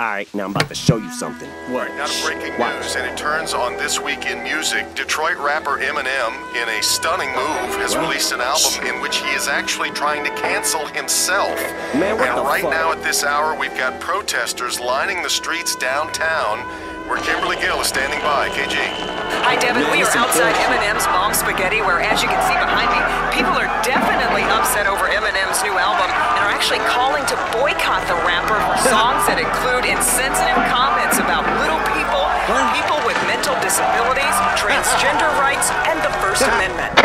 Alright, now I'm about to show you something. What? Now to breaking What? news, and it turns on This Week in Music. Detroit rapper Eminem, in a stunning move, has released an album in which he is actually trying to cancel himself. Man, what and the right fuck? now at this hour, we've got protesters lining the streets downtown, where Kimberly Gill is standing by. KG. Hi, Devin. Man, We are this is outside bullshit. Eminem's Mom Spaghetti, where, as you can see behind me, people are definitely upset over Eminem's new album and are actually calling to boycott the rapper for songs that include insensitive comments about little people, people with mental disabilities, transgender rights, and the First Amendment.